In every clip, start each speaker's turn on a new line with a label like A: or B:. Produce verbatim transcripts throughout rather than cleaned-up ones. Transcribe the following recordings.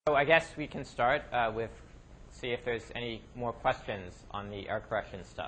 A: So I guess we can start uh, with see if there's any more questions on the error correction stuff.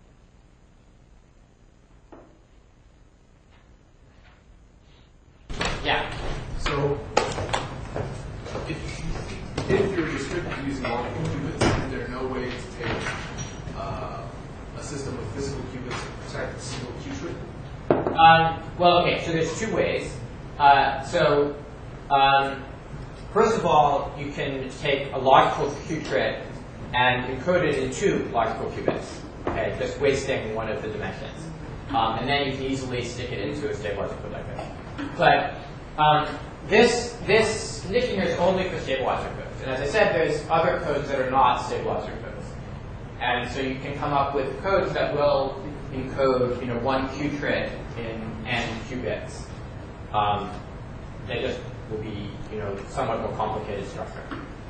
A: Yeah.
B: So if, if you're restricted to using multiple qubits, is there no way to take uh, a system with physical qubits and protect a single qubit?
A: Um, well, okay. So there's two ways. Uh, so um, first of all, you can take a logical qubit and encode it in two logical qubits. Okay, just wasting one of the dimensions, um, and then you can easily stick it into a stable logic code like this. But um, this this condition here is only for stable logic codes. And as I said, there's other codes that are not stable logic codes. And so you can come up with codes that will encode, you know, one qubit in n qubits. Um, they just will be, you know, somewhat more complicated structure.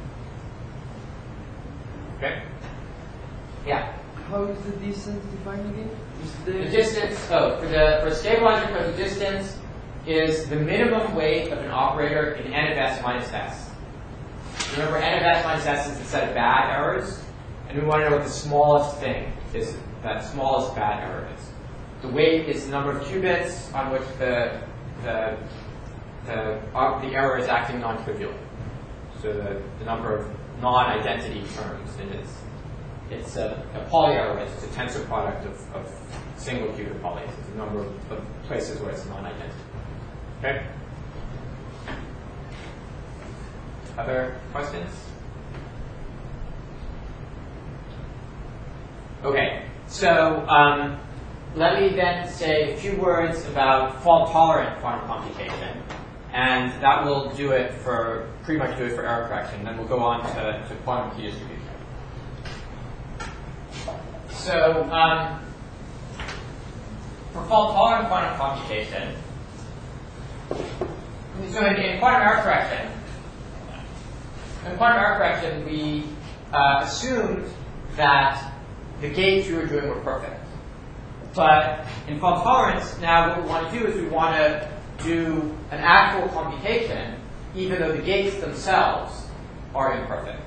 A: Okay? Yeah?
C: How is the distance defined again? Is the,
A: The distance, oh, for the for stable logic code, the distance is the minimum weight of an operator in n of s minus s. Remember, n of s minus s is the set of bad errors, and we want to know what the smallest thing is, that smallest bad error is. The weight is the number of qubits on which the the the, uh, the error is acting non-trivially. So the, the number of non-identity terms, and it's it's a, a polyarray. It's a tensor product of, of single qubit polys. It's a number of, of places where it's non-identity. Okay. Other questions? Okay. So um, let me then say a few words about fault-tolerant quantum computation, and that will do it for pretty much do it for error correction. Then we'll go on to, to quantum key distribution. So um, for fault-tolerant quantum computation, so in, in quantum error correction, in quantum error correction, we uh, assumed that the gates we were doing were perfect. But in fault tolerance, now what we want to do is we want to do an actual computation, even though the gates themselves are imperfect.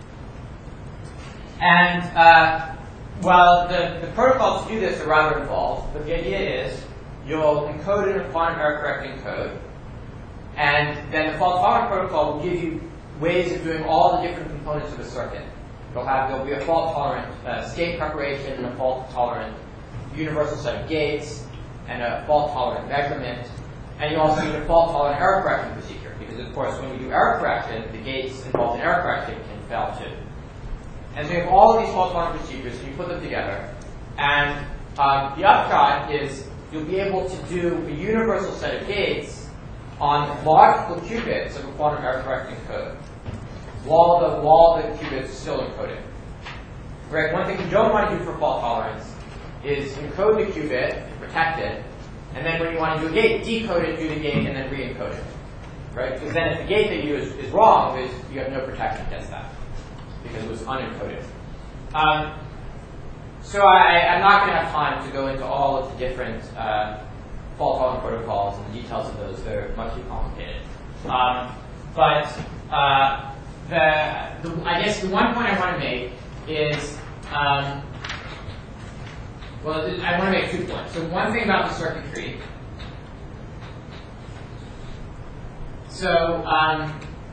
A: And uh, well, the, the protocols to do this are rather involved, but the idea is you'll encode it in a quantum error correcting code, and then the fault tolerant protocol will give you ways of doing all the different components of a circuit. You'll have there'll be a fault tolerant uh, state preparation and a fault tolerant universal set of gates and a fault tolerant measurement, and you also need a fault tolerant error correction procedure, because of course when we do error correction, the gates involved in error correction can fail too. And so you have all of these fault tolerant procedures, and you put them together, and um, the upshot is you'll be able to do a universal set of gates on logical qubits of a quantum error correcting code, while the while the qubits are still encoded. Right? One thing you don't want to do for fault tolerance is encode the qubit, protect it, and then when you want to do a gate, decode it, do the gate, and then re-encode it. Right? Because then if the gate that you use is wrong, is you have no protection against that, because it was unencoded. Um, so I, I'm not going to have time to go into all of the different uh, fault tolerant protocols and the details of those. They're much too complicated. Um, but uh, the, the, I guess the one point I want to make is, um, well, I want to make two points. So one thing about the circuitry. So um,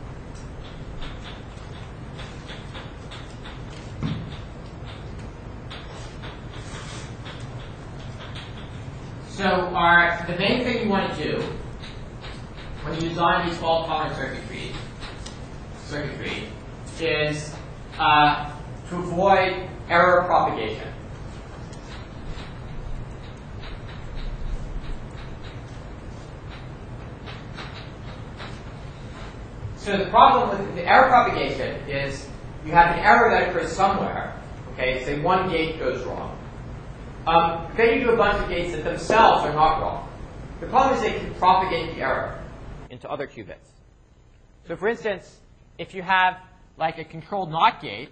A: So our, the main thing you want to do when you design these fault-tolerant circuitry, circuitry is uh, to avoid error propagation. So the problem with the error propagation is you have an error that occurs somewhere. Okay, say one gate goes wrong. Um, then you do a bunch of gates that themselves are not wrong. The problem is they can propagate the error into other qubits. So for instance, if you have like a controlled NOT gate,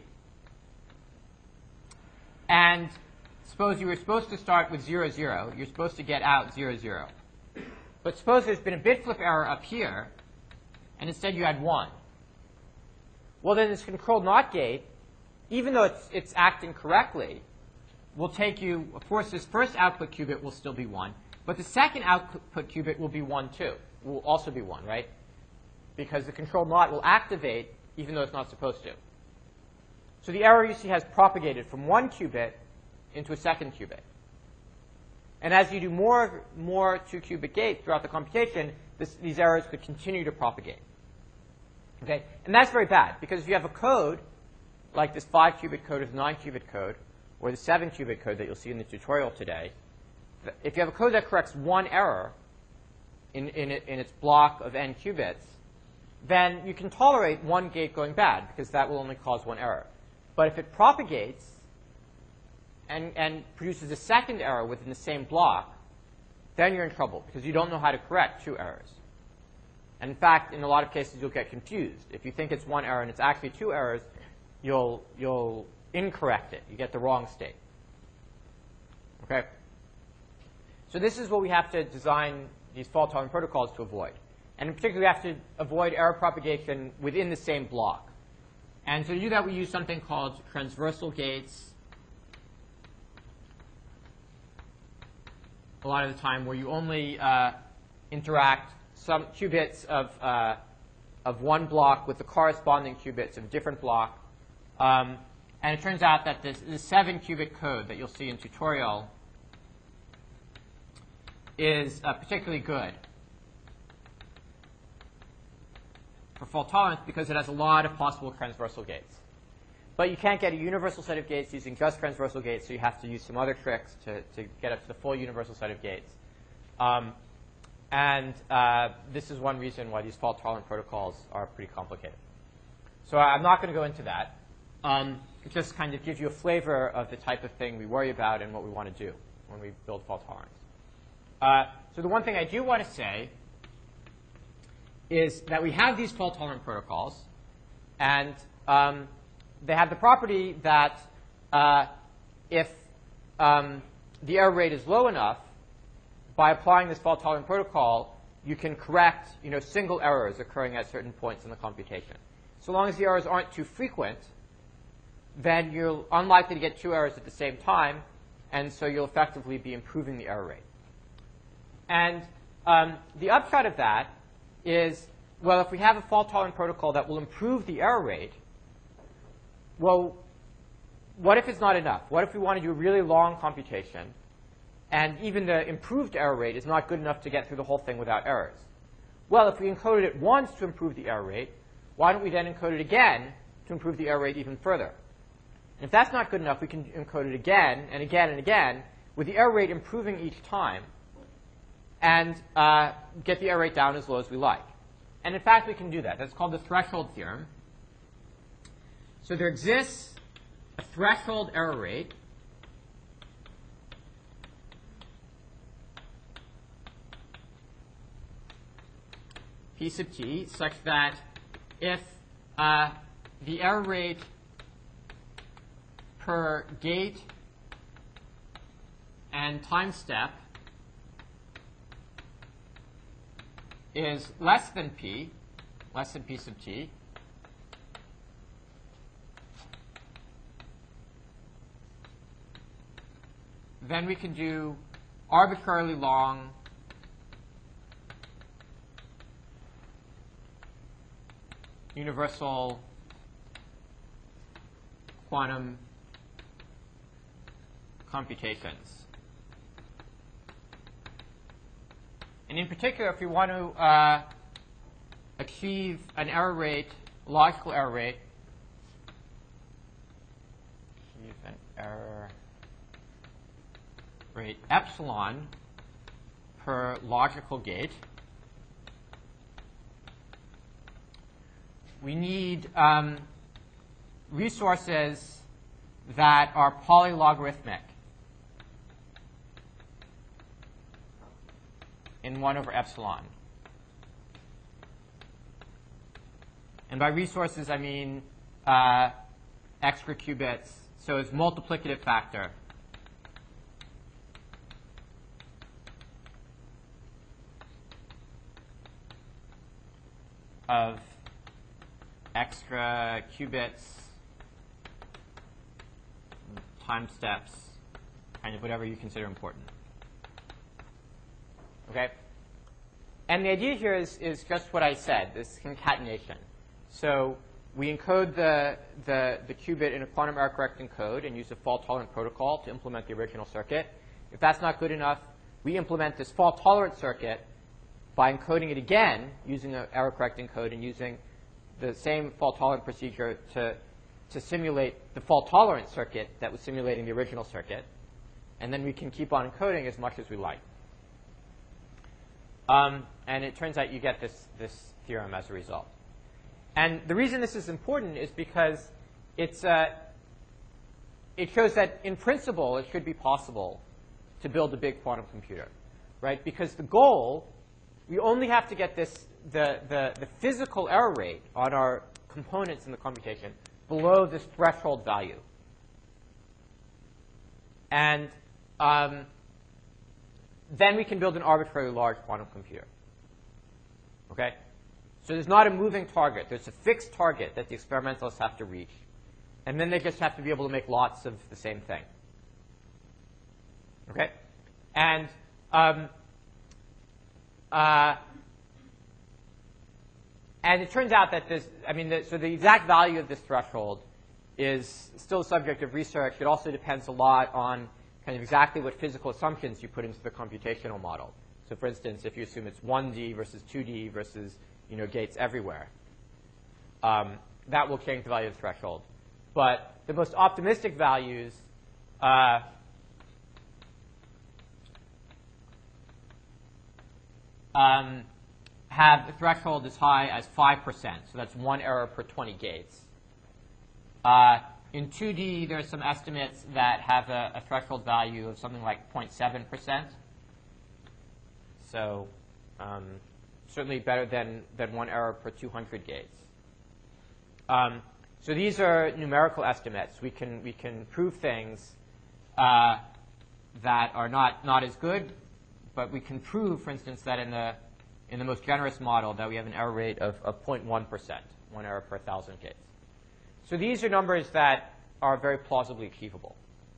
A: and suppose you were supposed to start with zero, zero, you're supposed to get out zero, zero. But suppose there's been a bit flip error up here, and instead you had one. well, then this controlled NOT gate, even though it's, it's acting correctly, will take you, of course, this first output qubit will still be one, but the second output qubit will be one too, will also be one, right? Because the controlled NOT will activate even though it's not supposed to. So the error, you see, has propagated from one qubit into a second qubit. And as you do more, more two-qubit gates throughout the computation, this, these errors could continue to propagate. Okay? And that's very bad, because if you have a code, like this five-qubit code or the nine-qubit code, or the seven-qubit code that you'll see in the tutorial today, if you have a code that corrects one error in, in, it, in its block of n qubits, then you can tolerate one gate going bad, because that will only cause one error. But if it propagates and, and produces a second error within the same block, then you're in trouble, because you don't know how to correct two errors. And in fact, in a lot of cases, you'll get confused. If you think it's one error and it's actually two errors, you'll, you'll incorrect it. You get the wrong state. Okay? So this is what we have to design these fault-tolerant protocols to avoid. And in particular, we have to avoid error propagation within the same block. And so to do that, we use something called transversal gates a lot of the time, where you only uh, interact some qubits of, uh, of one block with the corresponding qubits of a different block. Um, and it turns out that this, this seven-qubit code that you'll see in tutorial is uh, particularly good for fault tolerance because it has a lot of possible transversal gates. But you can't get a universal set of gates using just transversal gates, so you have to use some other tricks to, to get up to the full universal set of gates. Um, and uh, this is one reason why these fault-tolerant protocols are pretty complicated. So I'm not going to go into that. Um, it just kind of gives you a flavor of the type of thing we worry about and what we want to do when we build fault tolerance. Uh, so the one thing I do want to say is that we have these fault-tolerant protocols, and um, they have the property that uh, if um, the error rate is low enough, by applying this fault-tolerant protocol, you can correct, you know, single errors occurring at certain points in the computation. So long as the errors aren't too frequent, then you're unlikely to get two errors at the same time, and so you'll effectively be improving the error rate. And um, the upshot of that is, well, if we have a fault-tolerant protocol that will improve the error rate, well, what if it's not enough? What if we want to do a really long computation, and even the improved error rate is not good enough to get through the whole thing without errors? Well, if we encoded it once to improve the error rate, why don't we then encode it again to improve the error rate even further? And if that's not good enough, we can encode it again and again and again, with the error rate improving each time, and uh, get the error rate down as low as we like. And in fact, we can do that. That's called the threshold theorem. So there exists a threshold error rate P sub t such that if uh, the error rate per gate and time step is less than p, less than p sub t, then we can do arbitrarily long universal quantum computations. And in particular, if we want to uh, achieve an error rate, logical error rate, achieve an error rate epsilon per logical gate, we need um, resources that are polylogarithmic in one over epsilon. And by resources, I mean uh, extra qubits, so it's multiplicative factor of extra qubits, time steps, kind of whatever you consider important. Okay? And the idea here is, is just what I said, this concatenation. So we encode the, the, the qubit in a quantum error correcting code and use a fault-tolerant protocol to implement the original circuit. If that's not good enough, we implement this fault-tolerant circuit by encoding it again using an error correcting code and using the same fault-tolerant procedure to, to simulate the fault-tolerant circuit that was simulating the original circuit. And then we can keep on encoding as much as we like. Um, and it turns out you get this, this theorem as a result. And the reason this is important is because it's, uh, it shows that in principle it should be possible to build a big quantum computer, right? Because the goal, we only have to get this, the, the, the physical error rate on our components in the computation below this threshold value. And um, then we can build an arbitrarily large quantum computer. Okay? So there's not a moving target. There's a fixed target that the experimentalists have to reach. And then they just have to be able to make lots of the same thing. Okay? And um, uh, and it turns out that this, I mean, the, so the exact value of this threshold is still a subject of research. It also depends a lot on kind of exactly what physical assumptions you put into the computational model. So for instance, if you assume it's one D versus two D versus, you know, gates everywhere, um, that will change the value of the threshold. But the most optimistic values uh, um, have the threshold as high as five percent. So that's one error per twenty gates. Uh, in two D, there are some estimates that have a, a threshold value of something like zero point seven percent. So um, certainly better than, than one error per two hundred gates. Um, so these are numerical estimates. We can, we can prove things uh, that are not, not as good, but we can prove, for instance, that in the, in the most generous model that we have an error rate of, of zero point one percent, one error per one thousand gates. So these are numbers that are very plausibly achievable.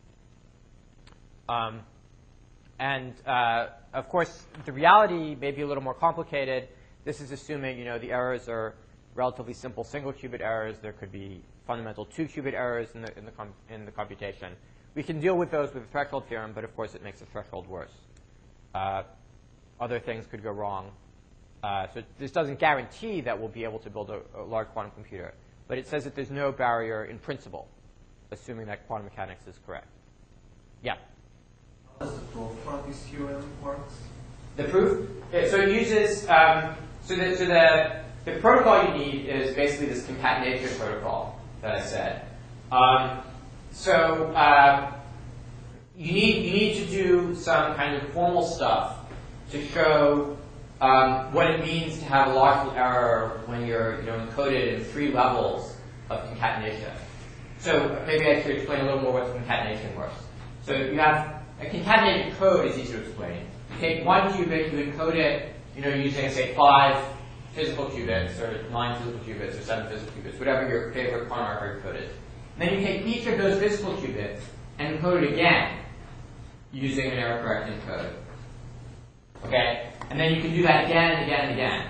A: Um, and uh, of course, the reality may be a little more complicated. This is assuming, you know, the errors are relatively simple single qubit errors. There could be fundamental two qubit errors in the, in the, com in the computation. We can deal with those with the threshold theorem, but of course it makes the threshold worse. Uh, other things could go wrong. Uh, so this doesn't guarantee that we'll be able to build a, a large quantum computer. But it says that there's no barrier in principle, assuming that quantum mechanics is correct. Yeah?
D: How does the proof for this theorem works?
A: The proof? Yeah, so it uses, um, so, the, so the, the protocol you need is basically this concatenation protocol that I said. Um, so uh, you, need, you need to do some kind of formal stuff to show Um, what it means to have a logical error when you're, you know, encoded in three levels of concatenation. So maybe I should explain a little more what the concatenation works. So you have a concatenated code is easy to explain. You take one qubit, you encode it, you know, using say five physical qubits, or nine physical qubits, or seven physical qubits, whatever your favorite quantum error code is. Then you take each of those physical qubits and encode it again using an error correcting code. Okay? And then you can do that again and again and again.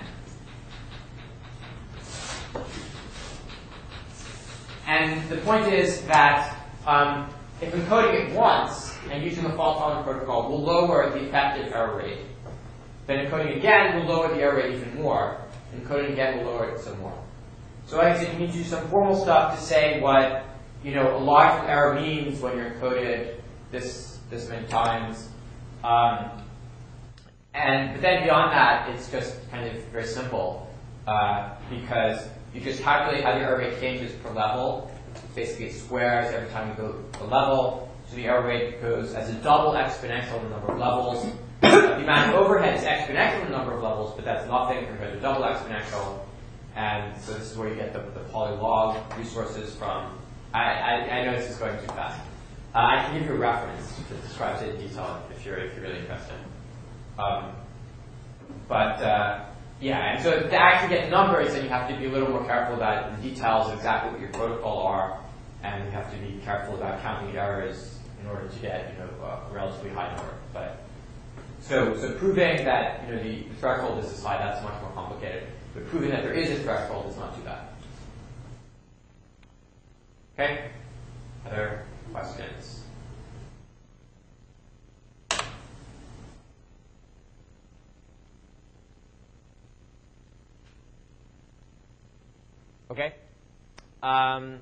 A: And the point is that um, if encoding it once and using the fault-tolerant protocol will lower the effective error rate, then encoding again will lower the error rate even more. Encoding again will lower it some more. So like I said, you need to do some formal stuff to say what, you know, a logical error means when you're encoded this this many times. Um, And but then beyond that, it's just kind of very simple uh, because you just calculate how the error rate changes per level. Basically, it squares every time you go a level. So the error rate goes as a double exponential in the number of levels. The amount of overhead is exponential in the number of levels, but that's nothing compared to double exponential. And so this is where you get the, the polylog resources from. I, I, I know this is going too fast. Uh, I can give you a reference that describes it in detail if you're if you're really interested. Um, but uh, Yeah, and so to actually get numbers, then you have to be a little more careful about the details of exactly what your protocol are, and you have to be careful about counting the errors in order to get, you know, a relatively high number. But so, so proving that, you know, the, the threshold is this high, that's much more complicated. But proving that there is a threshold is not too bad. Okay? Other questions? Okay. Um,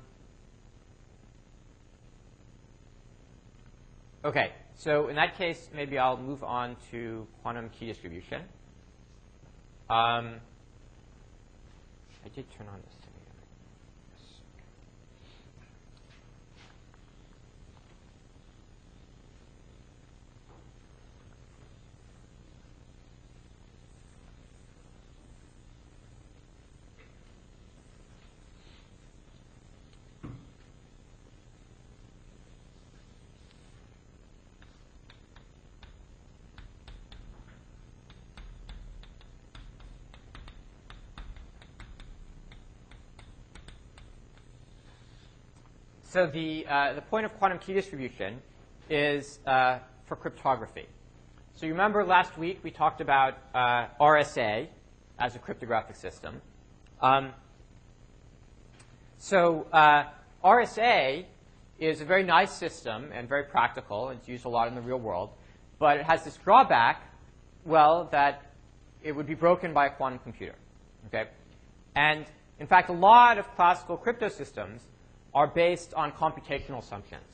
A: okay. So in that case, maybe I'll move on to quantum key distribution. Um, I did turn on this thing. So the, uh, the point of quantum key distribution is uh, for cryptography. So you remember last week we talked about uh, R S A as a cryptographic system. Um, so uh, R S A is a very nice system and very practical. It's used a lot in the real world. But it has this drawback, well, that it would be broken by a quantum computer. Okay? And in fact, a lot of classical crypto systems are based on computational assumptions.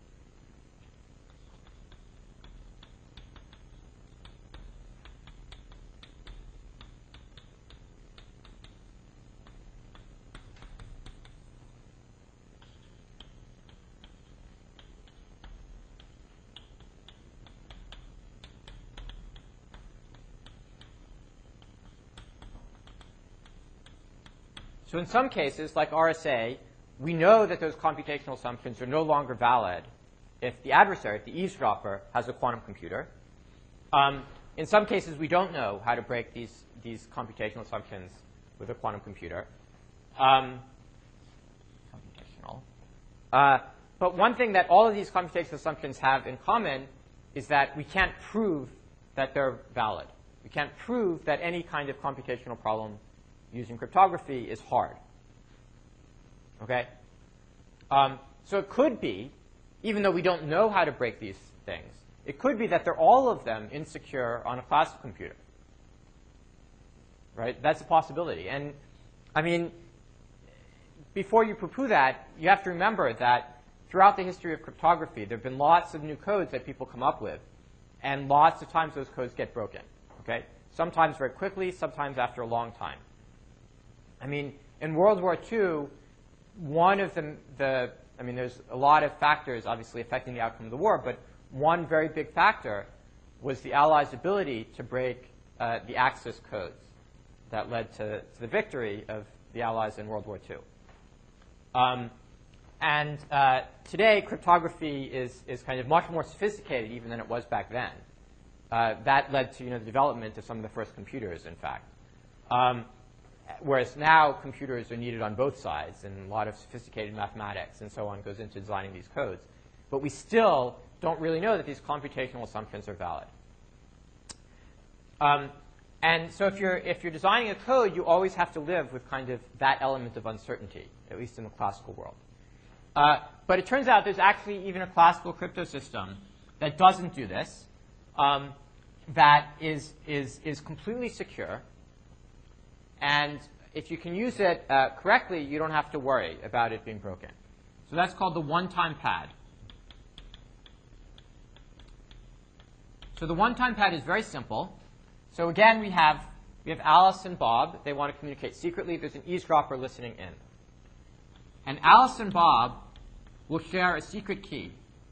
A: So in some cases, like R S A, we know that those computational assumptions are no longer valid if the adversary, if the eavesdropper, has a quantum computer. Um, in some cases, we don't know how to break these, these computational assumptions with a quantum computer. Um, computational. Uh, but one thing that all of these computational assumptions have in common is that we can't prove that they're valid. We can't prove that any kind of computational problem using cryptography is hard. Okay? Um, so it could be, even though we don't know how to break these things, it could be that they're all of them insecure on a classical computer. Right? That's a possibility. And, I mean, before you poo-poo that, you have to remember that throughout the history of cryptography, there have been lots of new codes that people come up with, and lots of times those codes get broken. Okay? Sometimes very quickly, sometimes after a long time. I mean, in World War Two, one of the, the, I mean, there's a lot of factors obviously affecting the outcome of the war, but one very big factor was the Allies' ability to break uh, the Axis codes that led to, to the victory of the Allies in World War Two. Um, and uh, today, cryptography is, is kind of much more sophisticated even than it was back then. Uh, that led to, you know, the development of some of the first computers, in fact. Um, Whereas now computers are needed on both sides, and a lot of sophisticated mathematics and so on goes into designing these codes. But we still don't really know that these computational assumptions are valid. Um, and so if you're, if you're designing a code, you always have to live with kind of that element of uncertainty, at least in the classical world. Uh, but it turns out there's actually even a classical crypto system that doesn't do this, um, that is, is, is completely secure. And if you can use it uh, correctly, you don't have to worry about it being broken. So that's called the one-time pad. So the one-time pad is very simple. So again, we have, we have Alice and Bob. They want to communicate secretly. There's an eavesdropper listening in. And Alice and Bob will share a secret key.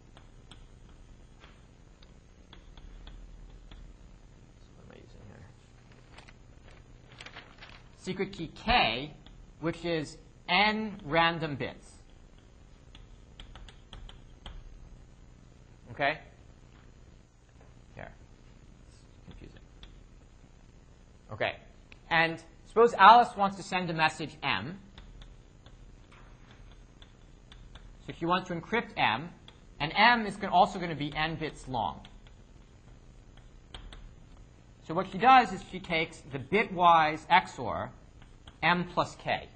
A: Secret key K, which is n random bits. Okay? Here. It's confusing. Okay. And suppose Alice wants to send a message M. So she wants to encrypt M, and M is also going to be n bits long. So what she does is she takes the bitwise X O R M plus K.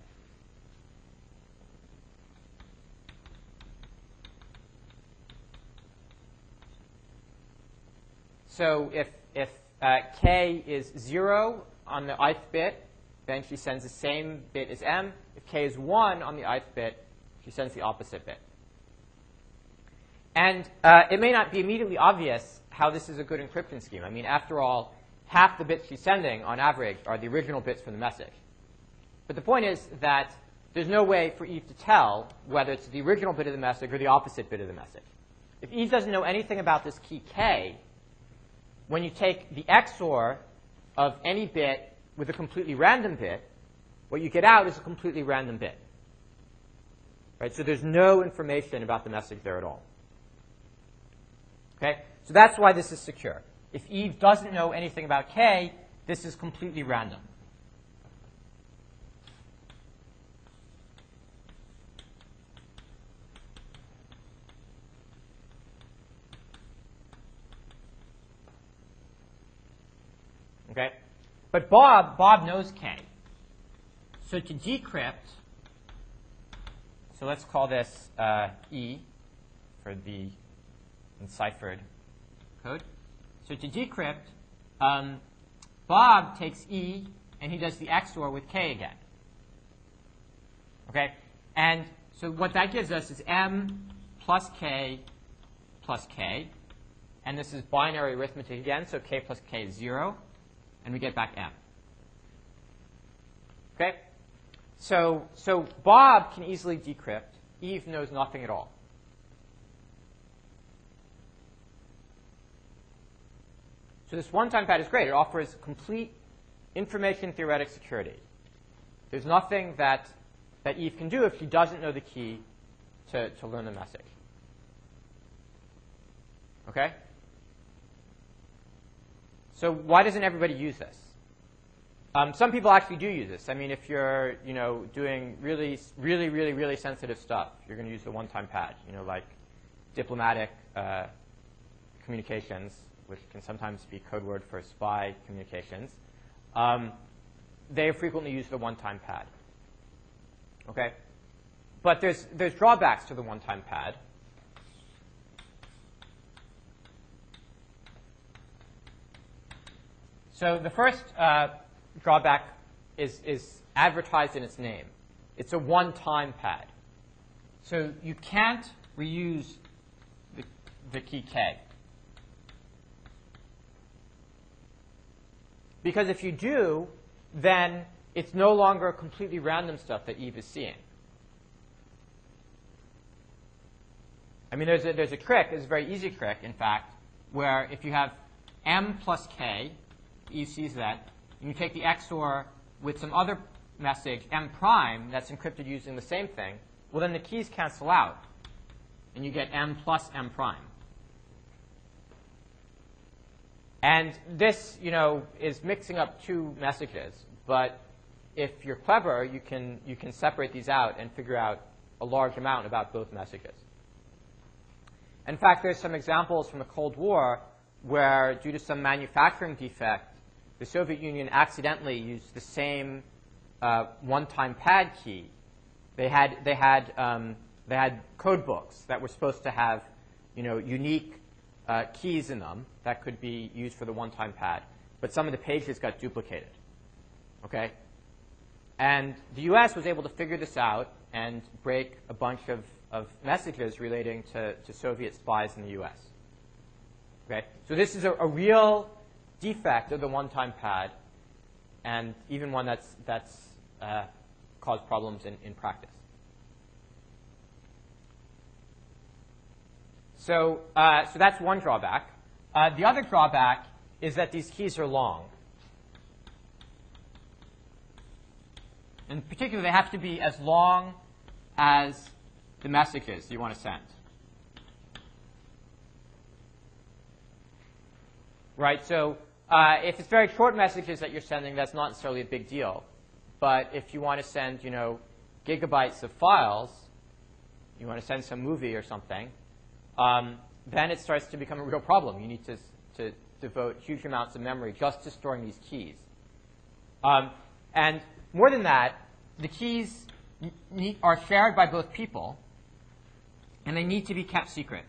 A: So if, if uh, K is zero on the ith bit, then she sends the same bit as M. If K is one on the ith bit, she sends the opposite bit. And uh, it may not be immediately obvious how this is a good encryption scheme. I mean, after all, half the bits she's sending, on average, are the original bits from the message. But the point is that there's no way for Eve to tell whether it's the original bit of the message or the opposite bit of the message. If Eve doesn't know anything about this key K, when you take the X O R of any bit with a completely random bit, what you get out is a completely random bit. Right? So there's no information about the message there at all. Okay? So that's why this is secure. If Eve doesn't know anything about K, this is completely random. Okay? But Bob, Bob knows K. So to decrypt, so let's call this uh, E for the enciphered code. So to decrypt, um, Bob takes E and he does the X O R with K again. Okay? And so what that gives us is M plus K plus K. And this is binary arithmetic again, so K plus K is zero. And we get back M. Okay? So, so Bob can easily decrypt. Eve knows nothing at all. So this one-time pad is great. It offers complete information theoretic security. There's nothing that, that Eve can do if she doesn't know the key to, to learn the message. Okay? So why doesn't everybody use this? Um, some people actually do use this. I mean, if you're, you know, doing really, really, really, really sensitive stuff, you're going to use the one-time pad. You know, like diplomatic uh, communications, which can sometimes be code word for spy communications. Um, they frequently use the one-time pad. Okay, but there's there's drawbacks to the one-time pad. So the first uh, drawback is, is advertised in its name. It's a one-time pad. So you can't reuse the, the key K. Because if you do, then it's no longer completely random stuff that Eve is seeing. I mean, there's a, there's a trick, it's a very easy trick, in fact, where if you have M plus K, Eve sees that, and you take the X O R with some other message, M prime, that's encrypted using the same thing, well, then the keys cancel out, and you get M plus M prime. And this, you know, is mixing up two messages, but if you're clever, you can, you can separate these out and figure out a large amount about both messages. In fact, there's some examples from the Cold War where, due to some manufacturing defect, the Soviet Union accidentally used the same uh, one-time pad key. They had, they, had, um, they had code books that were supposed to have, you know, unique uh, keys in them that could be used for the one-time pad. But some of the pages got duplicated. Okay? And the U S was able to figure this out and break a bunch of, of messages relating to, to Soviet spies in the U S. Okay? So this is a, a real defect of the one-time pad, and even one that's, that's uh, caused problems in, in practice. So, uh, so that's one drawback. Uh, the other drawback is that these keys are long. In particular, they have to be as long as the messages you want to send. Right? So Uh, if it's very short messages that you're sending, that's not necessarily a big deal. But if you want to send, you know, gigabytes of files, you want to send some movie or something, um, then it starts to become a real problem. You need to, to devote huge amounts of memory just to storing these keys. Um, and more than that, the keys need, are shared by both people, and they need to be kept secret.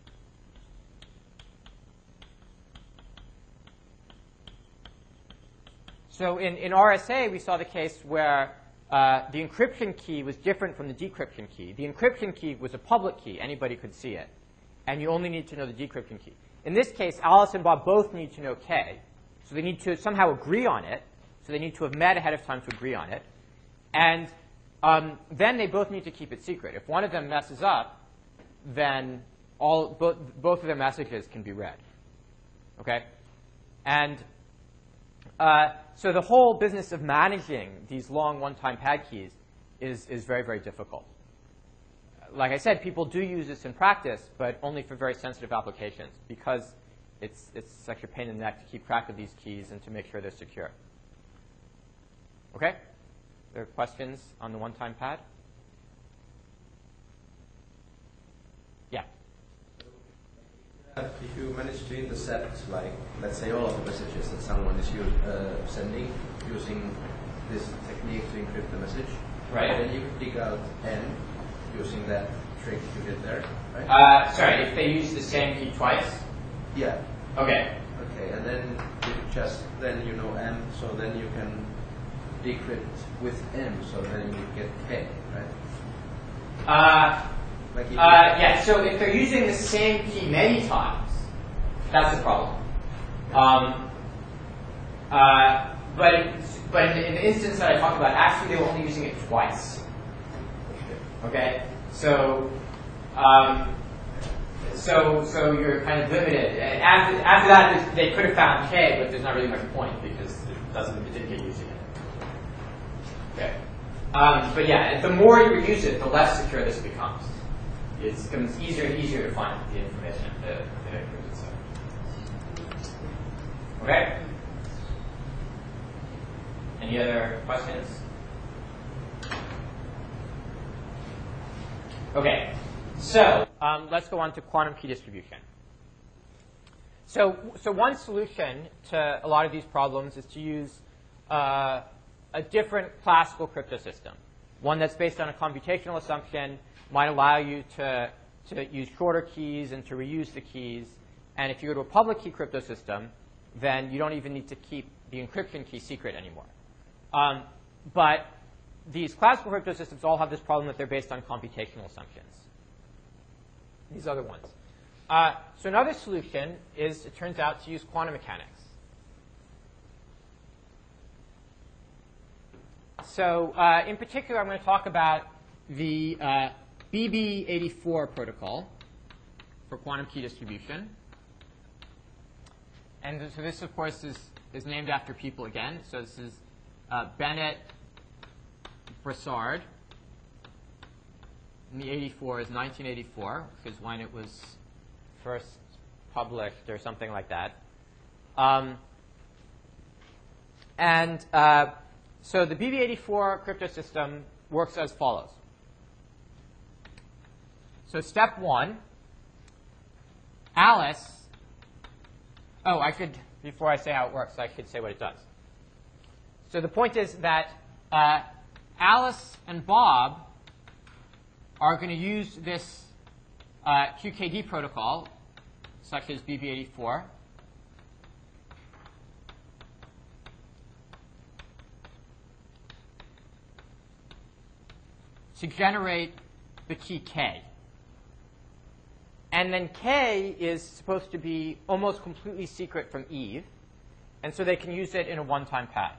A: So in, in R S A, we saw the case where uh, the encryption key was different from the decryption key. The encryption key was a public key. Anybody could see it. And you only need to know the decryption key. In this case, Alice and Bob both need to know K. So they need to somehow agree on it. So they need to have met ahead of time to agree on it. And um, then they both need to keep it secret. If one of them messes up, then all, both, both of their messages can be read. Okay? And uh, so the whole business of managing these long one-time pad keys is, is very, very difficult. Like I said, people do use this in practice, but only for very sensitive applications because it's, it's such a pain in the neck to keep track of these keys and to make sure they're secure. OK? There are questions on the one-time pad? Yeah.
D: If you manage to intercept, like, let's say, all of the messages that someone is use, uh, sending using this technique to encrypt the message,
A: Right.
D: then you can dig out N using that trick you did there, right?
A: Uh, sorry, if they use the same key twice?
D: Yeah.
A: OK.
D: Okay, and then you just then you know M, so then you can decrypt with M, so then you get K, right?
A: Uh,
D: Like if
A: Uh, yeah, so if they're using the same key many times, that's a problem. Um, uh, but it, but in the, in the instance that I talked about, actually they were only using it twice. Okay, so um, so so you're kind of limited. And after after that, they could have found K, but there's not really much point because it doesn't it didn't get using it. Okay, um, but yeah, the more you use it, the less secure this becomes. It becomes easier and easier to find the information, the, the encrypted stuff. Okay? Any other questions? Okay, so um, let's go on to quantum key distribution. So, so one solution to a lot of these problems is to use uh, a different classical crypto system, one that's based on a computational assumption, might allow you to, to use shorter keys and to reuse the keys. And if you go to a public key crypto system, then you don't even need to keep the encryption key secret anymore. Um, but these classical crypto systems all have this problem that they're based on computational assumptions. These other ones. Uh, so another solution is, it turns out, to use quantum mechanics. So uh, in particular, I'm going to talk about the uh, B B eighty-four protocol for quantum key distribution. And so this, of course, is, is named after people again. So this is uh, Bennett Brassard. And the eighty-four is nineteen eighty-four, which is when it was first published or something like that. Um, and uh, so the B B eighty-four crypto system works as follows. So step one, Alice, oh, I should, before I say how it works, I should say what it does. So the point is that uh, Alice and Bob are going to use this uh, Q K D protocol, such as B B eighty-four, to generate the key K. And then K is supposed to be almost completely secret from Eve, and so they can use it in a one-time pad.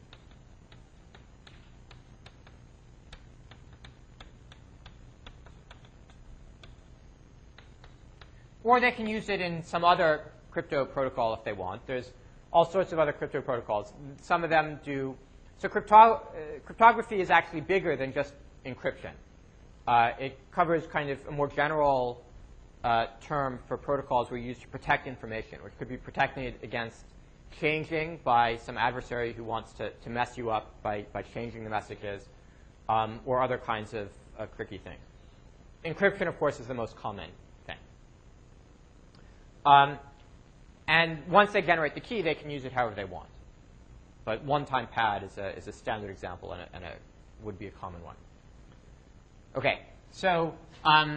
A: Or they can use it in some other crypto protocol if they want. There's all sorts of other crypto protocols. Some of them do. So crypto, uh, cryptography is actually bigger than just encryption. Uh, it covers kind of a more general uh, term for protocols we use to protect information, which could be protecting it against changing by some adversary who wants to, to mess you up by, by changing the messages, um, or other kinds of uh, tricky things. Encryption, of course, is the most common thing. Um, and once they generate the key, they can use it however they want. But one-time pad is a, is a standard example and, a, and a, would be a common one. OK, so, um,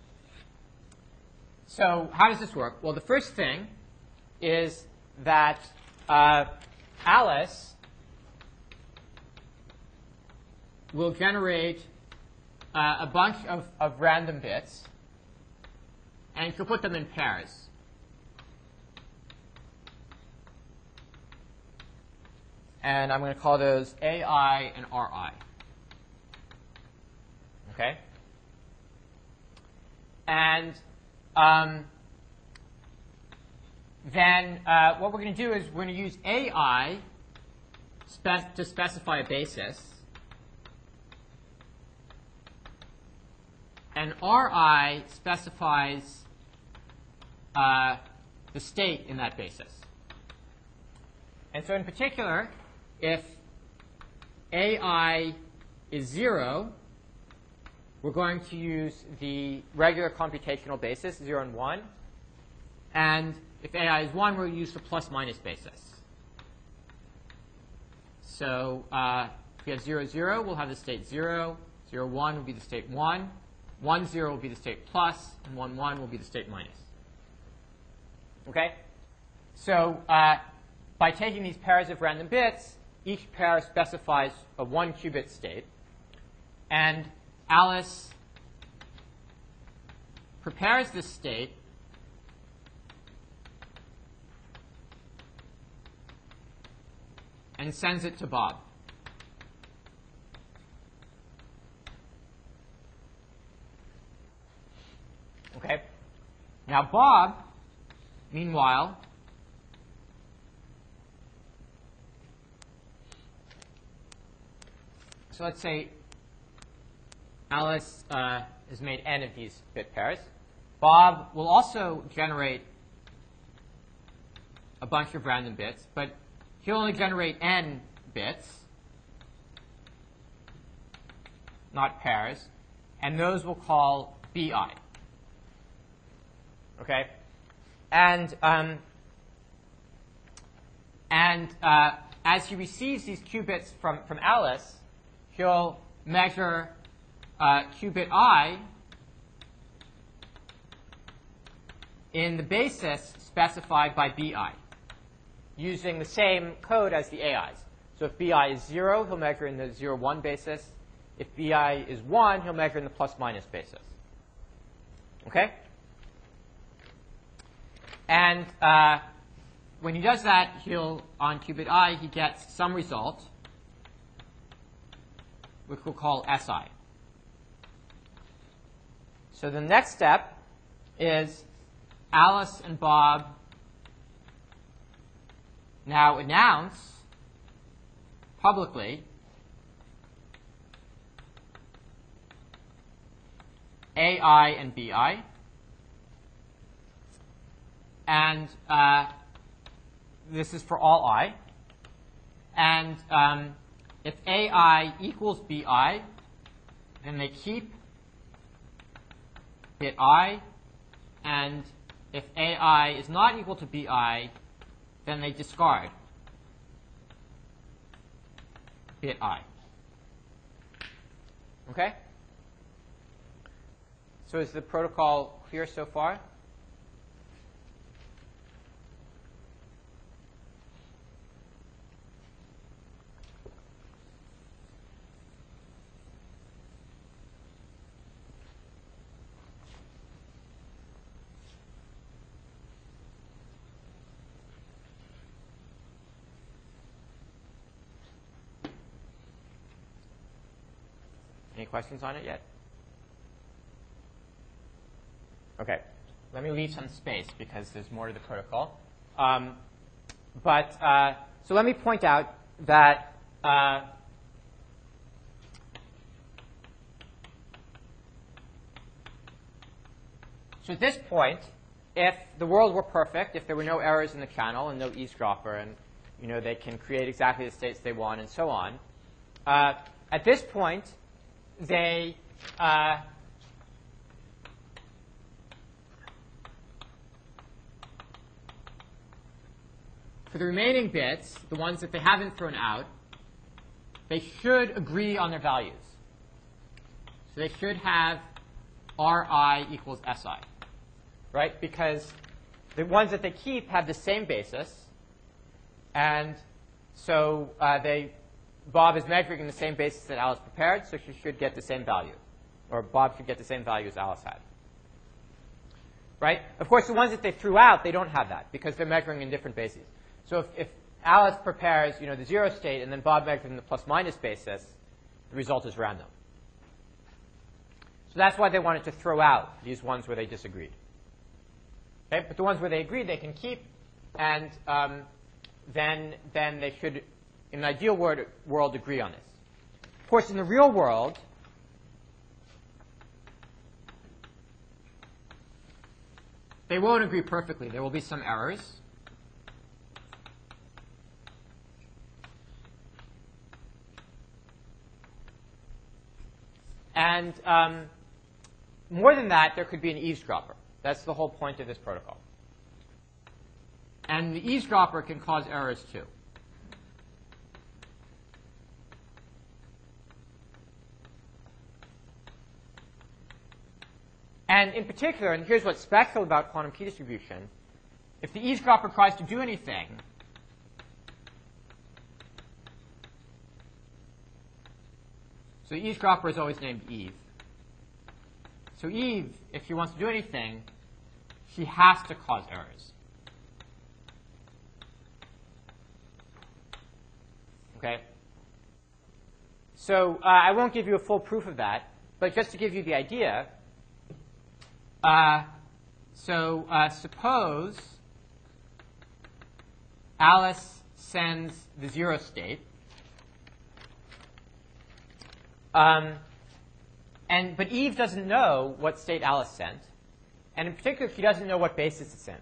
A: so how does this work? Well, the first thing is that uh, Alice will generate uh, a bunch of, of random bits, and she'll put them in pairs. And I'm going to call those A I and R I. OK? And um, then uh, what we're going to do is we're going to use A I spe to specify a basis, and R I specifies uh, the state in that basis. And so in particular, if A I is zero, we're going to use the regular computational basis, zero and one. And if A I is one, we'll use the plus-minus basis. So uh, if we have zero, zero, we'll have the state zero. zero, one will be the state one. one, zero will be the state plus. And one, one will be the state minus. OK? So uh, by taking these pairs of random bits, each pair specifies a one-qubit state. And Alice prepares this state and sends it to Bob. OK? Now, Bob, meanwhile, so let's say Alice uh, has made n of these bit pairs. Bob will also generate a bunch of random bits, but he'll only generate n bits, not pairs, and those we'll call B I. Okay? And, um, and uh, as he receives these qubits from, from Alice, he'll measure uh, qubit I in the basis specified by B I, using the same code as the A Is. So if B I is zero, he'll measure in the zero, one basis. If B I is one, he'll measure in the plus-minus basis. OK? And uh, when he does that, he'll, on qubit I, he gets some result, which we'll call S I. So the next step is Alice and Bob now announce publicly A I and B I. And uh, this is for all I. And um, if A I equals B I, then they keep bit I. And if A I is not equal to B I, then they discard bit I. OK? So is the protocol clear so far? Any questions on it yet? OK. Let me leave some space because there's more to the protocol. Um, but uh, so let me point out that uh, so at this point, if the world were perfect, if there were no errors in the channel and no eavesdropper and You know, they can create exactly the states they want and so on. Uh, at this point, they uh, for the remaining bits, the ones that they haven't thrown out, they should agree on their values. So they should have Ri equals Si, right? Because the ones that they keep have the same basis, and so uh, they Bob is measuring in the same basis that Alice prepared, so she should get the same value, or Bob should get the same value as Alice had, right? Of course, the ones that they threw out, they don't have that because they're measuring in different bases. So if, if Alice prepares, you know, the zero state, and then Bob measures in the plus-minus basis, the result is random. So that's why they wanted to throw out these ones where they disagreed. Okay? But the ones where they agreed, they can keep, and um, then, then they should, in an ideal world, world, agree on this. Of course, in the real world, they won't agree perfectly. There will be some errors. And um, more than that, there could be an eavesdropper. That's the whole point of this protocol. And the eavesdropper can cause errors too. And in particular, and here's what's special about quantum key distribution, if the eavesdropper tries to do anything, so the eavesdropper is always named Eve. So Eve, if she wants to do anything, she has to cause errors. Okay? So uh, I won't give you a full proof of that, but just to give you the idea, uh, so uh, suppose Alice sends the zero state, Um, and, but Eve doesn't know what state Alice sent. And in particular, she doesn't know what basis it's in.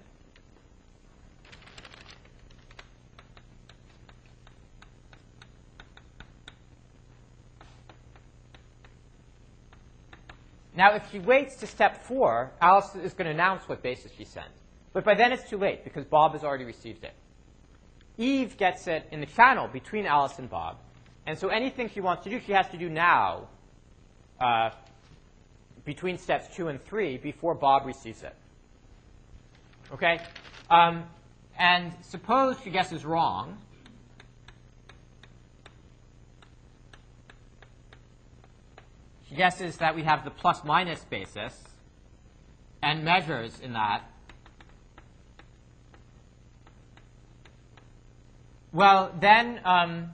A: Now, if she waits to step four, Alice is going to announce what basis she sent. But by then, it's too late, because Bob has already received it. Eve gets it in the channel between Alice and Bob. And so anything she wants to do, she has to do now uh, between steps two and three before Bob receives it. Okay? Um, and suppose she guesses wrong. She guesses that we have the plus-minus basis and measures in that. Well, then... Um,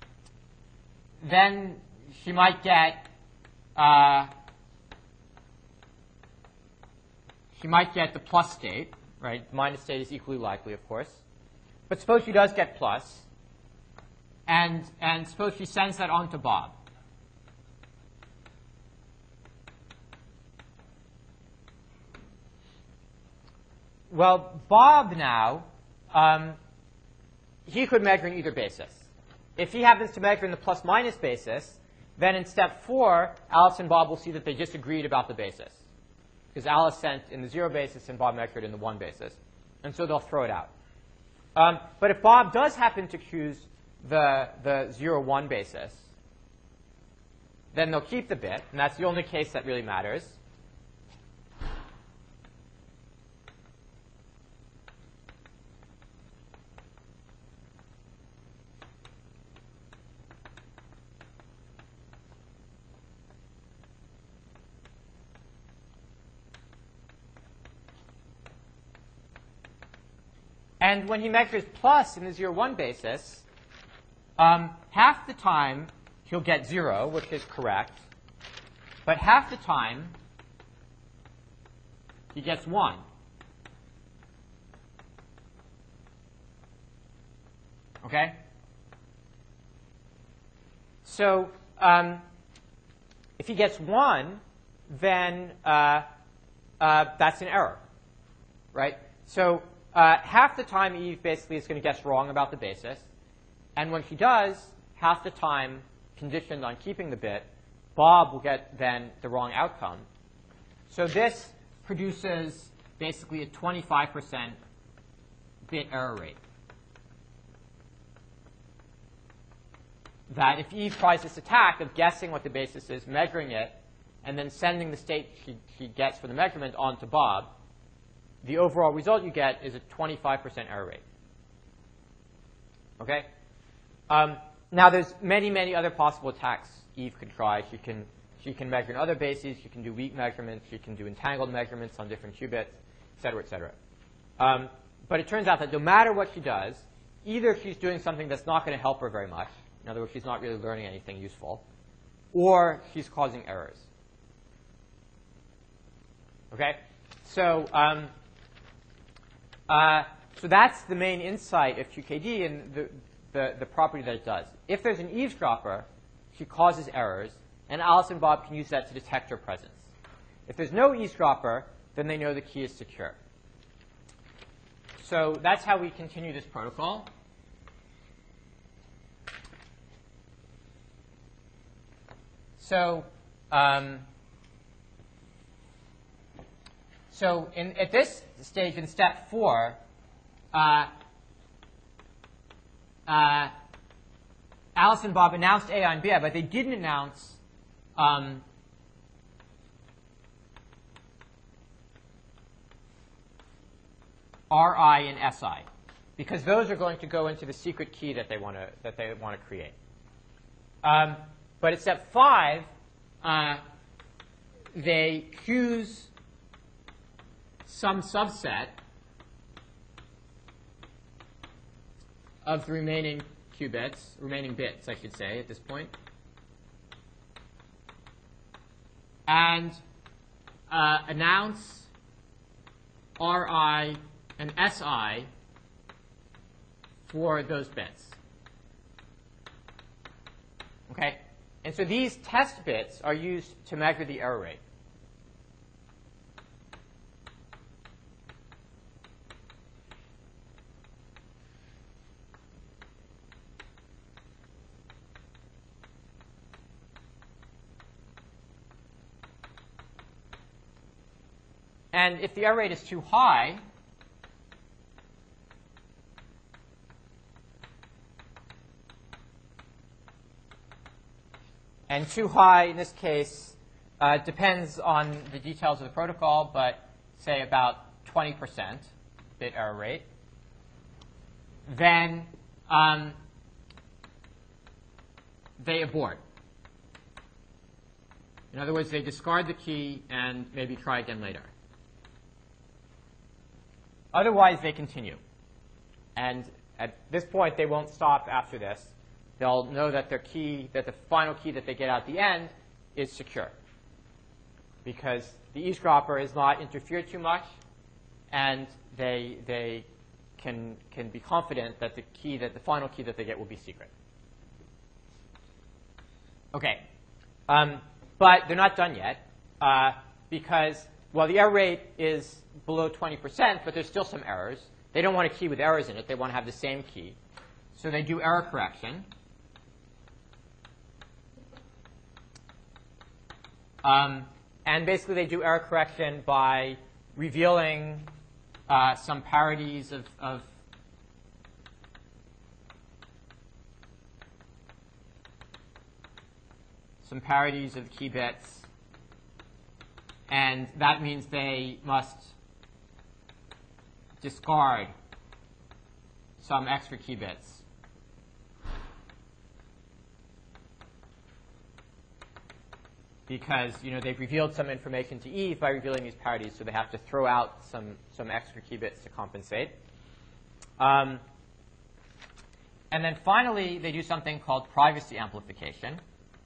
A: then she might get uh, she might get the plus state, right? The minus state is equally likely, of course. But suppose she does get plus, and and suppose she sends that on to Bob. Well, Bob now, um, he could measure in either basis. If he happens to measure in the plus-minus basis, then in step four, Alice and Bob will see that they just agreed about the basis. Because Alice sent in the zero basis and Bob measured in the one basis. And so they'll throw it out. Um, but if Bob does happen to choose the, the zero one basis, then they'll keep the bit. And that's the only case that really matters. And when he measures plus in the zero one basis, um, half the time he'll get zero, which is correct. But half the time he gets one. Okay? So um, if he gets one, then uh, uh, that's an error, right? So Uh, half the time, Eve basically is going to guess wrong about the basis. And when she does, half the time, conditioned on keeping the bit, Bob will get then the wrong outcome. So this produces basically a twenty-five percent bit error rate. That if Eve tries this attack of guessing what the basis is, measuring it, and then sending the state she, she gets for the measurement onto Bob, the overall result you get is a twenty-five percent error rate. Okay? Um, now, there's many, many other possible attacks Eve could try. She can, she can measure in other bases. She can do weak measurements. She can do entangled measurements on different qubits, et cetera, et cetera. Um, but it turns out that no matter what she does, either she's doing something that's not going to help her very much. In other words, she's not really learning anything useful, or she's causing errors. Okay? So, um, uh, so that's the main insight of Q K D and the, the, the property that it does. If there's an eavesdropper, she causes errors, and Alice and Bob can use that to detect her presence. If there's no eavesdropper, then they know the key is secure. So that's how we continue this protocol. So, um, so in, at this stage, in step four, uh, uh, Alice and Bob announced A I and B I, but they didn't announce um, R I and S I, because those are going to go into the secret key that they want to that they want to create. Um, But at step five, uh, they choose some subset of the remaining qubits, remaining bits, I should say, at this point, and uh, announce R I and S I for those bits. Okay? And so these test bits are used to measure the error rate. And if the error rate is too high, and too high, in this case, uh, depends on the details of the protocol, but say about twenty percent bit error rate, then um, they abort. In other words, they discard the key and maybe try again later. Otherwise, they continue. And at this point, they won't stop after this. They'll know that their key, that the final key that they get out at the end is secure, because the eavesdropper is not interfered too much, and they they can can be confident that the key that the final key that they get will be secret. Okay, um, but they're not done yet, uh, because well, the error rate is below twenty percent, but there's still some errors. They don't want a key with errors in it. They want to have the same key, so they do error correction. Um, and basically, they do error correction by revealing uh, some parities of, of some parities of key bits, and that means they must discard some extra key bits. Because you know they've revealed some information to Eve by revealing these parities, so they have to throw out some some extra key bits to compensate. Um, and then finally, they do something called privacy amplification.